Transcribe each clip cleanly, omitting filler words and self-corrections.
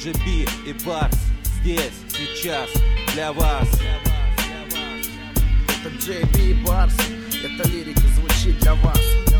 GB и Барс здесь, сейчас, для вас. Это JB и Барс, эта лирика звучит для вас.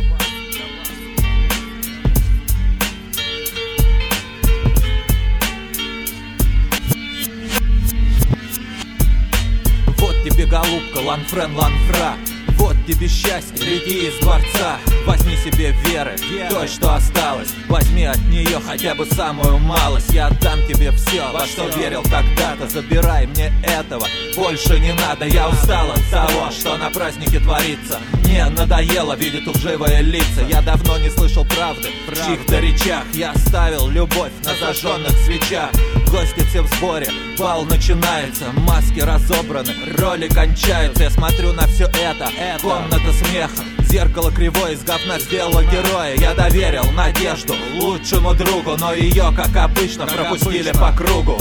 Вот тебе, голубка, ланфрен, ланфра. Вот тебе счастье, лети из дворца. Возьми себе веры, той, что осталось. Возьми от нее хотя бы самую малость. Я отдам тебе все, во что верил когда-то. Забирай мне этого, больше не надо. Я устал от того, что на празднике творится. Мне надоело видеть лживые лица. Я давно не слышал правды в чьих-то речах. Я оставил любовь на зажженных свечах. Гости все в сборе, бал начинается. Маски разобраны, роли кончаются. Я смотрю на все это, комната смеха. Зеркало кривое из говна сделало героя. Я доверил надежду лучшему другу, но ее, как обычно, пропустили по кругу.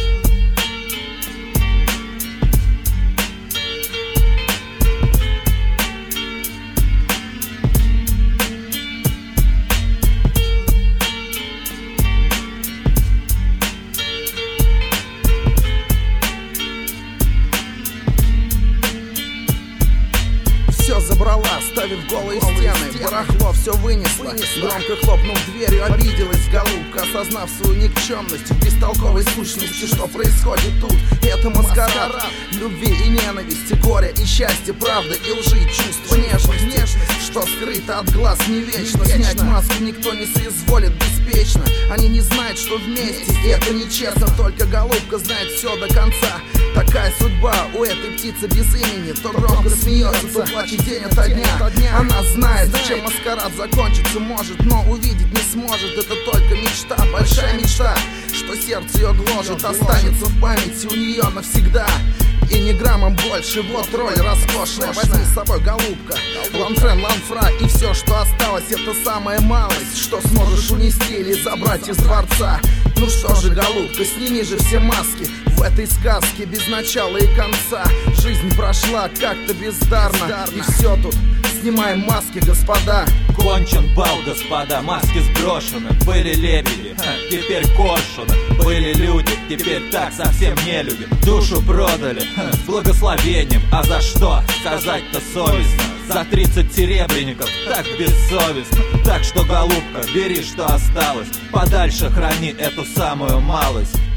Все забрала, ставив голые стены. Барахло все вынесла. Громко хлопнув дверью, обиделась голубка, осознав свою никчемность в бестолковой сущности. Что происходит тут? Это маскарад любви и ненависти, горя и счастья, правды и лжи, чувства, нежность, что скрыто от глаз не вечно. Снять маску никто не соизволит беспечно. Они не знают, что вместе, и это нечестно. Только голубка знает все до конца. Такая судьба у этой птицы без имени. То громко смеется, то плачет день ото дня. Она знает, чем маскарад закончится может, но увидеть не сможет. Это только мечта, большая мечта, что сердце ее гложет, останется в памяти у нее навсегда. И ни граммом больше, вот роль роскошная. Возьми с собой, голубка, ланфрен, ланфра. И все, что осталось, это самая малость, что сможешь унести или забрать из дворца. Ну что же, голубка, сними же все маски в этой сказке без начала и конца. Жизнь прошла как-то бездарно, и все тут. Снимаем маски, господа. Кончен бал, господа, маски сброшены. Были лебеди, теперь коршуны. Были люди, теперь так совсем не люди. Душу продали с благословением. А за что? Сказать-то совестно. За 30 серебряников, так бессовестно. Так что, голубка, бери, что осталось. Подальше храни эту самую малость.